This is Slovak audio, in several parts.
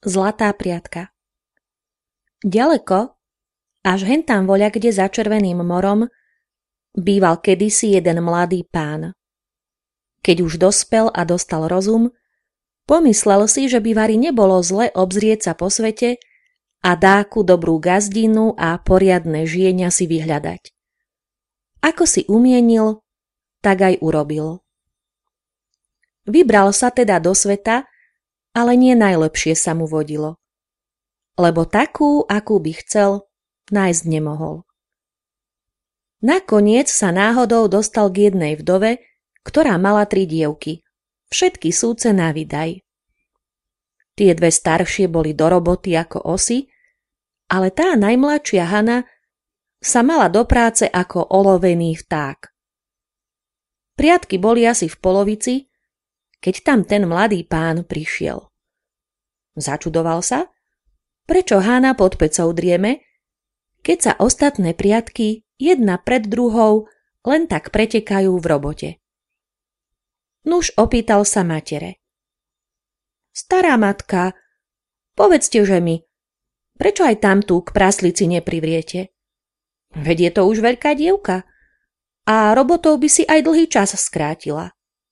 Zlatá priatka. Ďaleko, až hentam voľakde za Červeným morom, býval kedysi jeden mladý pán. Keď už dospel a dostal rozum, pomyslel si, že by vari nebolo zle obzrieť sa po svete a dáku dobrú gazdinu a poriadne žienia si vyhľadať. Ako si umienil, tak aj urobil. Vybral sa teda do sveta, ale nie najlepšie sa mu vodilo. Lebo takú, akú by chcel, nájsť nemohol. Nakoniec sa náhodou dostal k jednej vdove, ktorá mala 3 dievky, všetky súce na vydaj. Tie 2 staršie boli do roboty ako osy, ale tá najmladšia Hana sa mala do práce ako olovený vták. Priatky boli asi v polovici, keď tam ten mladý pán prišiel. Začudoval sa, prečo Hana pod pecou drieme, keď sa ostatné priatky jedna pred druhou len tak pretekajú v robote. Nuž opýtal sa matere. Stará matka, povedzte, že mi, prečo aj tamtú k praslici neprivriete? Veď je to už veľká dievka a robotov by si aj dlhý čas skrátila.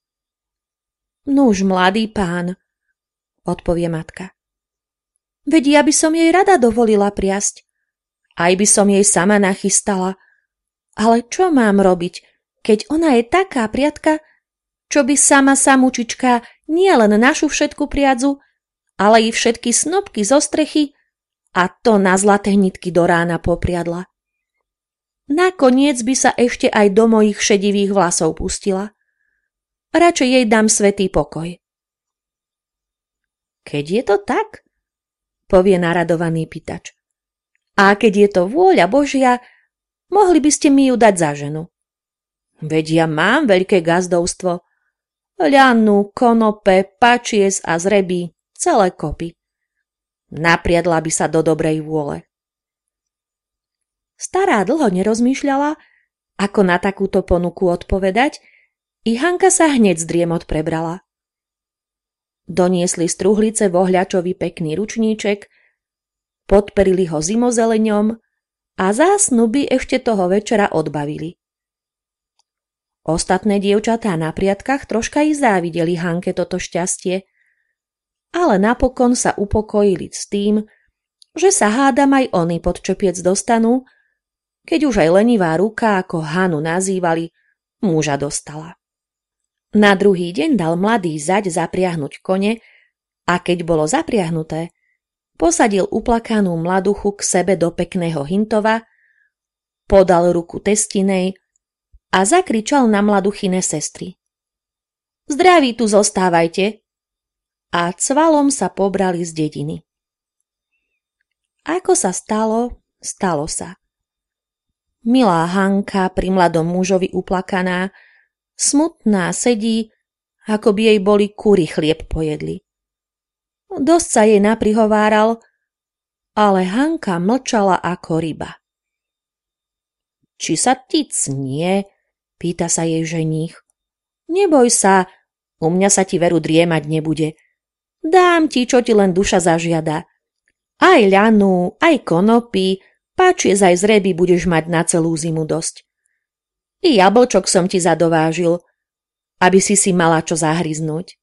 Nuž, mladý pán, odpovie matka. Veď ja by som jej rada dovolila priasť. Aj by som jej sama nachystala. Ale čo mám robiť, keď ona je taká priatka, čo by sama samučička nie len našu všetku priadzu, ale i všetky snopky zo strechy a to na zlaté nitky do rána popriadla. Nakoniec by sa ešte aj do mojich šedivých vlasov pustila. Radšej jej dám svätý pokoj. Keď je to tak, povie naradovaný pýtač. A keď je to vôľa Božia, mohli by ste mi ju dať za ženu. Veď ja mám veľké gazdovstvo. Ľanu, konope, pačies a zreby, celé kopy. Napriadla by sa do dobrej vôle. Stará dlho nerozmýšľala, ako na takúto ponuku odpovedať, i Hanka sa hneď z driemot prebrala. Doniesli z truhlice vohľačový pekný ručníček, podperili ho zimozeleňom a zásnuby ešte toho večera odbavili. Ostatné dievčatá na priatkách troška i závideli Hanke toto šťastie, ale napokon sa upokojili s tým, že sa hádam aj oni pod čepiec dostanú, keď už aj lenivá ruka, ako Hanu nazývali, muža dostala. Na druhý deň dal mladý zať zapriahnuť kone a keď bolo zapriahnuté, posadil uplakanú mladuchu k sebe do pekného hintova, podal ruku testinej a zakričal na mladuchine sestry. Zdraví tu zostávajte! A cvalom sa pobrali z dediny. Ako sa stalo, stalo sa. Milá Hanka pri mladom mužovi uplakaná, smutná sedí, ako by jej boli kúry chlieb pojedli. Dosť sa jej naprihováral, ale Hanka mlčala ako ryba. Či sa ti cnie? Pýta sa jej ženích. Neboj sa, u mňa sa ti veru driemať nebude. Dám ti, čo ti len duša zažiada. Aj ľanu, aj konopy, páčies aj zreby budeš mať na celú zimu dosť. I jablčok som ti zadovážil, aby si mala čo zahryznúť.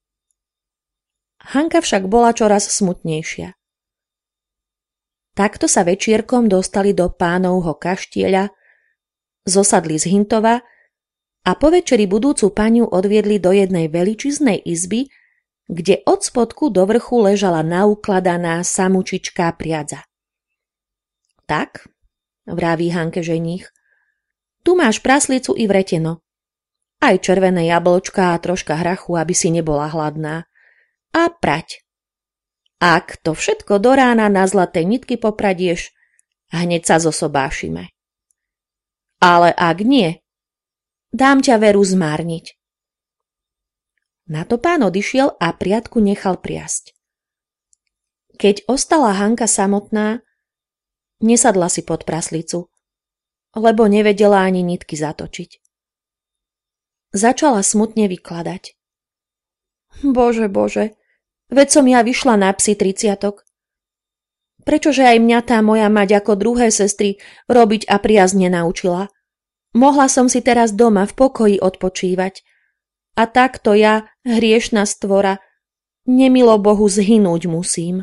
Hanka však bola čoraz smutnejšia. Takto sa večierkom dostali do pánovho kaštieľa, zosadli z Hintova a po večeri budúcu paniu odviedli do jednej veličiznej izby, kde od spodku do vrchu ležala naukladaná samučičká priadza. Tak, vraví Hanke ženích, tu máš praslicu i vreteno, aj červené jablčka a troška hrachu, aby si nebola hladná. A prať. Ak to všetko do rána na zlaté nitky popradieš, hneď sa zosobášime. Ale ak nie, dám ťa veru zmárniť. Na to pán odišiel a priatku nechal priasť. Keď ostala Hanka samotná, nesadla si pod praslicu, lebo nevedela ani nitky zatočiť. Začala smutne vykladať. Bože, Bože, Veď som ja vyšla na psi 30. Prečože aj mňa tá moja mať ako druhé sestry robiť a priazne naučila? Mohla som si teraz doma v pokoji odpočívať. A takto ja, hriešna stvora, nemilo Bohu zhynúť musím.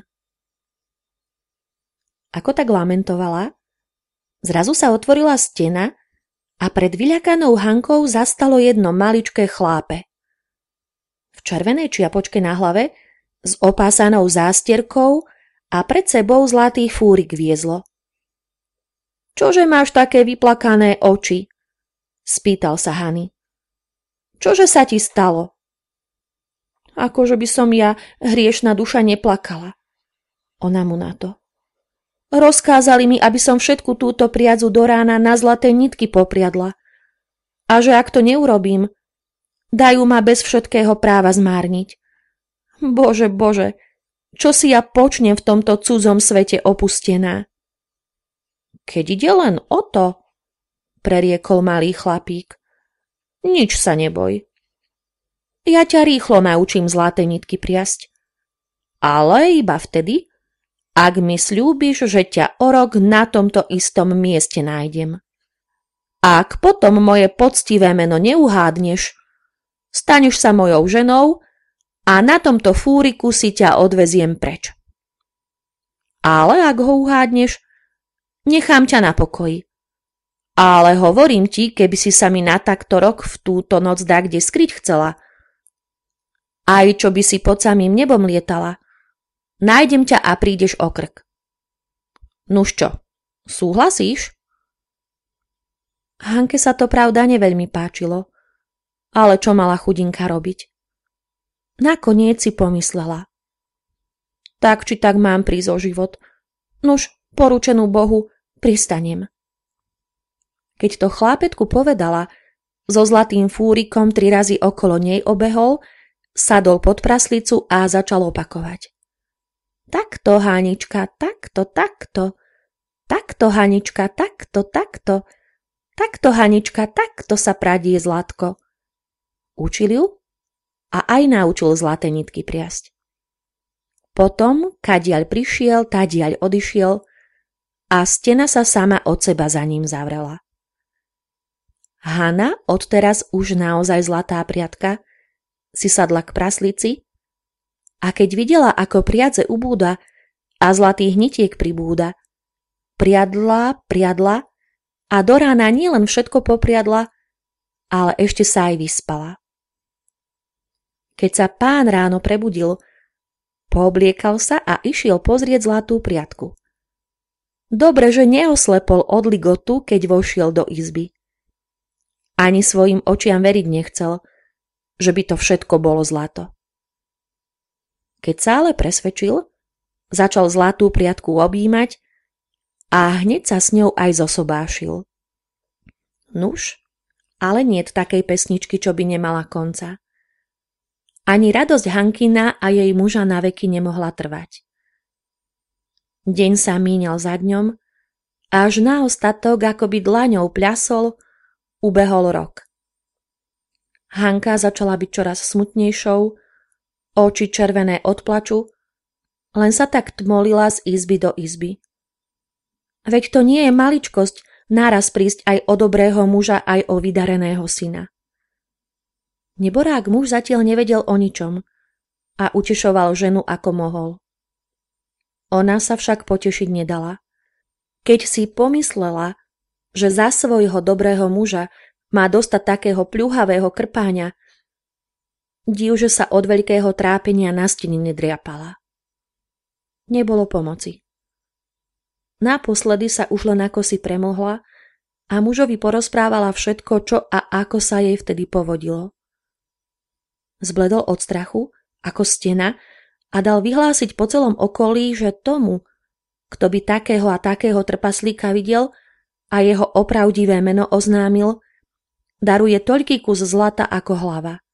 Ako tak lamentovala, zrazu sa otvorila stena a pred vyľakanou Hankou zastalo jedno maličké chlápe. V červenej čiapočke na hlave, s opásanou zástierkou a pred sebou zlatý fúrik viezlo. Čože máš také vyplakané oči? Spýtal sa Hany. Čože sa ti stalo? Akože by som ja, hriešna duša, neplakala. Ona mu na to. Rozkázali mi, aby som všetku túto priadzu do rána na zlaté nitky popriadla. A že ak to neurobím, dajú ma bez všetkého práva zmárniť. Bože, Bože, čo si ja počnem v tomto cudzom svete opustená? Keď ide len o to, preriekol malý chlapík. Nič sa neboj. Ja ťa rýchlo naučím zlaté nitky priasť. Ale iba vtedy, ak mi sľúbiš, že ťa o rok na tomto istom mieste nájdem. Ak potom moje poctivé meno neuhádneš, staneš sa mojou ženou a na tomto fúriku si ťa odveziem preč. Ale ak ho uhádneš, nechám ťa na pokoji. Ale hovorím ti, keby si sa mi na takto rok v túto noc dakde skryť chcela, aj čo by si pod samým nebom lietala, nájdem ťa a prídeš o krk. Nuž čo, súhlasíš? Hanke sa to pravda neveľmi páčilo, ale čo mala chudinka robiť? Nakoniec si pomyslela. Tak či tak mám prísť o život. Nuž, poručenú Bohu, pristanem. Keď to chlápetku povedala, so zlatým fúrikom 3 razy okolo nej obehol, sadol pod praslicu a začal opakovať. Takto, Hanička, takto, takto. Takto, Hanička, takto, takto. Takto, Hanička, takto sa pradie zlatko. Učil ju a aj naučil zlaté nitky priasť. Potom, kadiaľ prišiel, tadiaľ odišiel a stena sa sama od seba za ním zavrela. Hana, odteraz už naozaj zlatá priadka, si sadla k praslici a keď videla, ako priadze ubúda a zlatých nitiek pribúda, priadla a do rána nielen všetko popriadla, ale ešte sa aj vyspala. Keď sa pán ráno prebudil, poobliekal sa a išiel pozrieť zlatú priadku. Dobre, že neoslepol od ligotu, keď vošiel do izby. Ani svojim očiam veriť nechcel, že by to všetko bolo zlato. Keď sa ale presvedčil, začal zlatú priadku objímať a hneď sa s ňou aj zosobášil. Nuž, ale niet takej pesničky, čo by nemala konca. Ani radosť Hankina a jej muža na veky nemohla trvať. Deň sa míňal za dňom, až na ostatok, akoby dlaňou pľasol, ubehol rok. Hanka začala byť čoraz smutnejšou, oči červené od plaču, len sa tak tmolila z izby do izby. Veď to nie je maličkosť naraz prísť aj o dobrého muža, aj o vydareného syna. Neborák muž zatiaľ nevedel o ničom a utešoval ženu ako mohol. Ona sa však potešiť nedala. Keď si pomyslela, že za svojho dobrého muža má dostať takého pľuhavého krpáňa, div, že sa od veľkého trápenia na stene nedriapala. Nebolo pomoci. Naposledy sa už len ako si premohla a mužovi porozprávala všetko, čo a ako sa jej vtedy povodilo. Zbledol od strachu, ako stena, a dal vyhlásiť po celom okolí, že tomu, kto by takého a takého trpaslíka videl a jeho opravdivé meno oznámil, daruje toľký kus zlata ako hlava.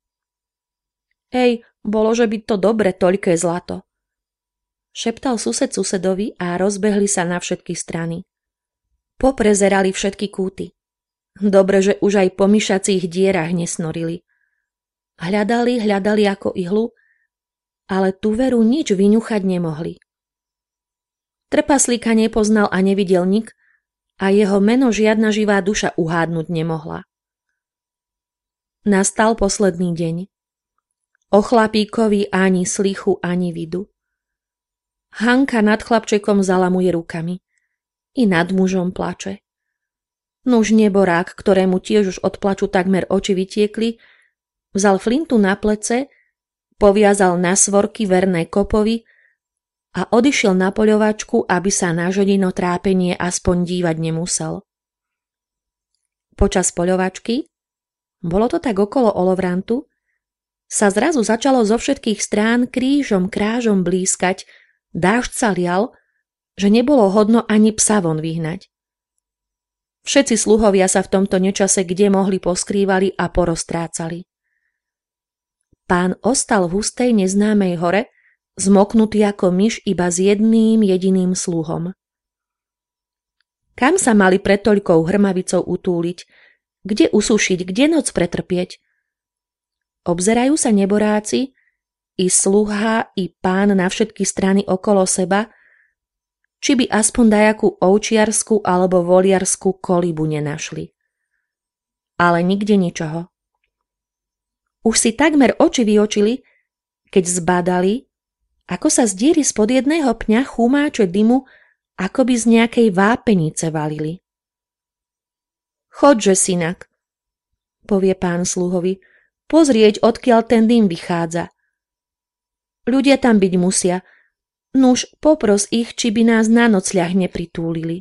Ej, bolo, že by to dobre toľké zlato. Šeptal sused susedovi a rozbehli sa na všetky strany. Poprezerali všetky kúty. Dobre, že už aj po myšacích dierach nesnorili. Hľadali ako ihlu ale tú Veru nič vyňuchať nemohli. Trpaslíka nepoznal a nevidel nik a jeho meno žiadna živá duša uhádnuť nemohla. Nastal posledný deň. O chlapíkovi ani slichu, ani vidu. Hanka nad chlapčekom zalamuje rukami. I nad mužom plače. Nuž neborák, ktorému tiež už od plaču takmer oči vytiekli, vzal flintu na plece, poviazal na svorky verné kopovi a odišiel na poľovačku, aby sa na žodino trápenie aspoň dívať nemusel. Počas poľovačky, bolo to tak okolo Olovrantu, sa zrazu začalo zo všetkých strán krížom krážom blískať, dážď sa lial, že nebolo hodno ani psa von vyhnať. Všetci sluhovia sa v tomto nečase kde mohli poskrývali a poroztrácali. Pán ostal v hustej neznámej hore, zmoknutý ako myš iba s jedným jediným sluhom. Kam sa mali pred toľkou hrmavicou utúliť, kde usušiť, kde noc pretrpieť? Obzerajú sa neboráci, i sluha, i pán na všetky strany okolo seba, či by aspoň dajakú ovčiarsku alebo voliarsku kolibu nenašli. Ale nikde ničoho. Už si takmer oči vyočili, keď zbadali, ako sa z diery spod jedného pňa chumáče dymu, ako by z nejakej vápenice valili. Chodže, synak, povie pán sluhovi, pozrieť, odkiaľ ten dym vychádza. Ľudia tam byť musia, nuž popros ich, či by nás na nocľah nepritúlili.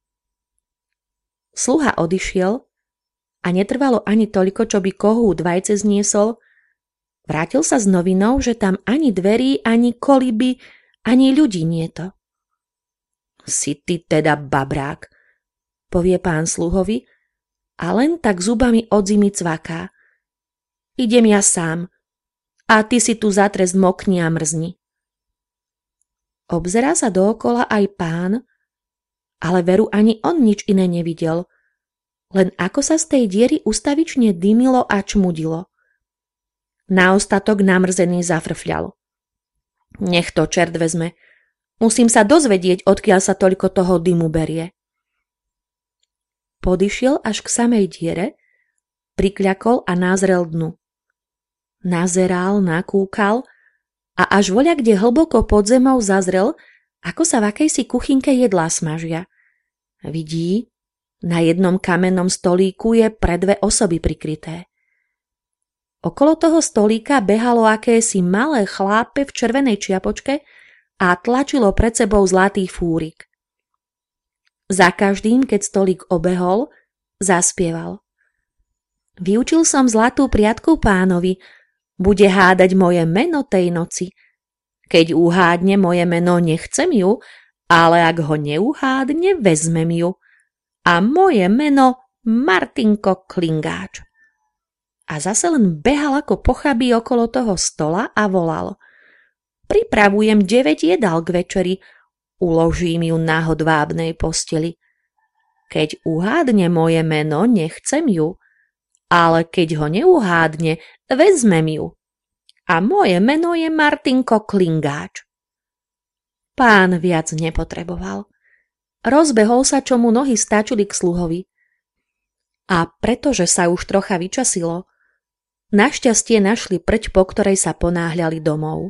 Sluha odišiel a netrvalo ani toľko, čo by kohút vajce zniesol, vrátil sa s novinou, že tam ani dverí, ani koliby, ani ľudí nieto. Si ty teda babrák, povie pán sluhovi a len tak zubami od zimy cvaká. Idem ja sám a ty si tu za trest mokni a mrzni. Obzerá sa dookola aj pán, ale Veru ani on nič iné nevidel, len ako sa z tej diery ustavične dymilo a čmudilo. Na ostatok namrzený zafrfľal. Nech to čert vezme, musím sa dozvedieť, odkiaľ sa toľko toho dymu berie. Podišiel až k samej diere, prikľakol a názrel dnu. Nazeral, nakúkal a až voľa kde hlboko pod zemou zazrel, ako sa v akejsi kuchynke jedlá smažia. Vidí, na jednom kamennom stolíku je pre dve osoby prikryté. Okolo toho stolíka behalo akési malé chlápe v červenej čiapočke a tlačilo pred sebou zlatý fúrik. Za každým, keď stolík obehol, zaspieval. Vyučil som zlatú priatku pánovi, bude hádať moje meno tej noci. Keď uhádne moje meno, nechcem ju, ale ak ho neuhádne, vezmem ju. A moje meno Martinko Klingáč. A zase len behal ako pochabý okolo toho stola a volal. Pripravujem 9 jedál k večeri, uložím ju na hodvábnej posteli. Keď uhádne moje meno, nechcem ju, ale keď ho neuhádne, vezmem ju. A moje meno je Martinko Klingáč. Pán viac nepotreboval. Rozbehol sa, čo mu nohy stačili k sluhovi. A pretože sa už trocha vyčasilo, našťastie našli prť, po ktorej sa ponáhľali domov.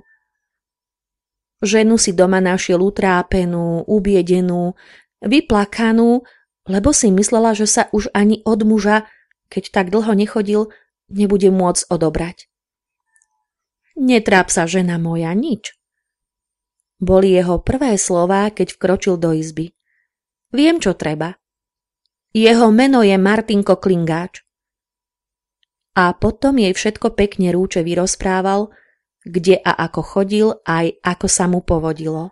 Ženu si doma našiel utrápenú, ubiedenú, vyplakanú, lebo si myslela, že sa už ani od muža, keď tak dlho nechodil, nebude môcť odobrať. Netráp sa, žena moja, nič. Boli jeho prvé slová, keď vkročil do izby. Viem, čo treba. Jeho meno je Martinko Klingáč. A potom jej všetko pekne rúče vyrozprával, kde a ako chodil, aj ako sa mu povodilo.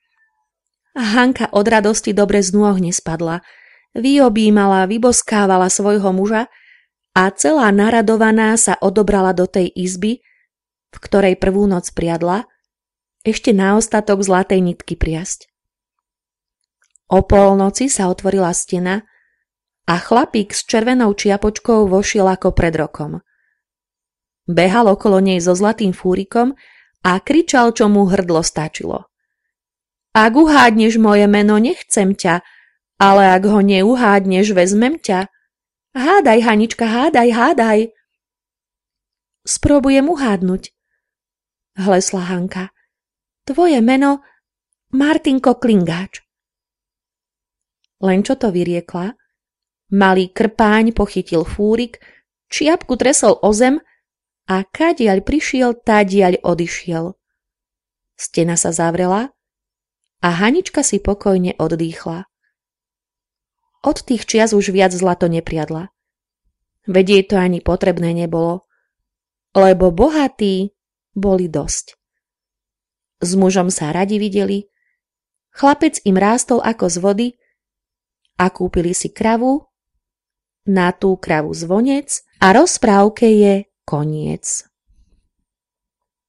A Hanka od radosti dobre z nôh nespadla, vyobímala, vyboskávala svojho muža a celá naradovaná sa odobrala do tej izby, v ktorej prvú noc priadla, ešte na ostatok zlatej nitky priasť. O polnoci sa otvorila stena a chlapík s červenou čiapočkou vošiel ako pred rokom. Behal okolo nej so zlatým fúrikom a kričal, čo mu hrdlo stačilo. Ak uhádneš moje meno, nechcem ťa, ale ak ho neuhádneš, vezmem ťa. Hádaj, Hanička, hádaj. Spróbujem uhádnuť, hlesla Hanka. Tvoje meno Martinko Klingáč. Len čo to vyriekla, malý krpáň pochytil fúrik, čiapku tresol o zem a kadiaľ prišiel, tadiaľ odišiel. Stena sa zavrela a Hanička si pokojne oddýchla. Od tých čias už viac zlato nepriadla. Veď jej to ani potrebné nebolo, lebo bohatí boli dosť. S mužom sa radi videli, chlapec im rástol ako z vody a kúpili si kravu, na tú kravu zvonec a rozprávke je koniec.